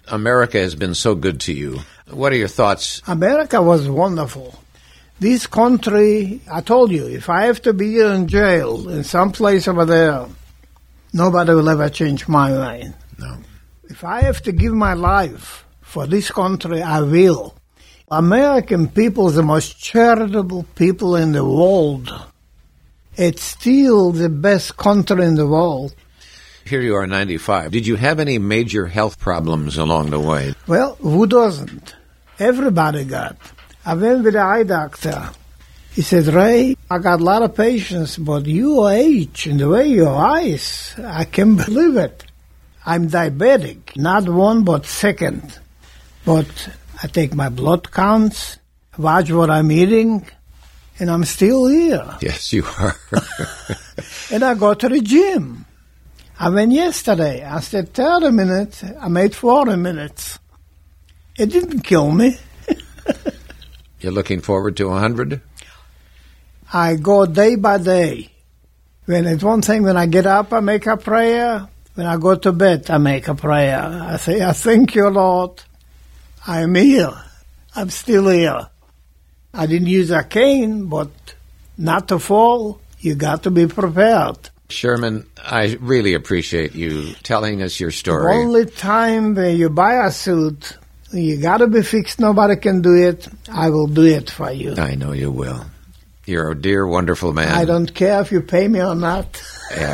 America has been so good to you. What are your thoughts? America was wonderful. This country, I told you, if I have to be in jail in some place over there, nobody will ever change my mind. No. If I have to give my life for this country, I will. American people are the most charitable people in the world. It's still the best country in the world. Here you are, 95. Did you have any major health problems along the way? Well, who doesn't? Everybody got. I went with the eye doctor. He said, Ray, I got a lot of patients, but your age and the way your eyes, I can't believe it. I'm diabetic, not one but second. But I take my blood counts, watch what I'm eating, and I'm still here. Yes, you are. And I go to the gym. I went yesterday. I said 30 minutes. I made 40 minutes. It didn't kill me. You're looking forward to 100? I go day by day. When it's one thing, when I get up, I make a prayer. When I go to bed, I make a prayer. I say, I thank you, Lord. I'm here. I'm still here. I didn't use a cane, but not to fall, you got to be prepared. Sherman, I really appreciate you telling us your story. The only time when you buy a suit, you got to be fixed, nobody can do it, I will do it for you. I know you will. You're a dear, wonderful man. I don't care if you pay me or not. Yeah.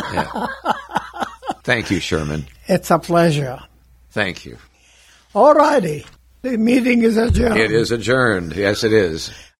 Thank you, Sherman. It's a pleasure. Thank you. All righty. The meeting is adjourned. It is adjourned. Yes, it is.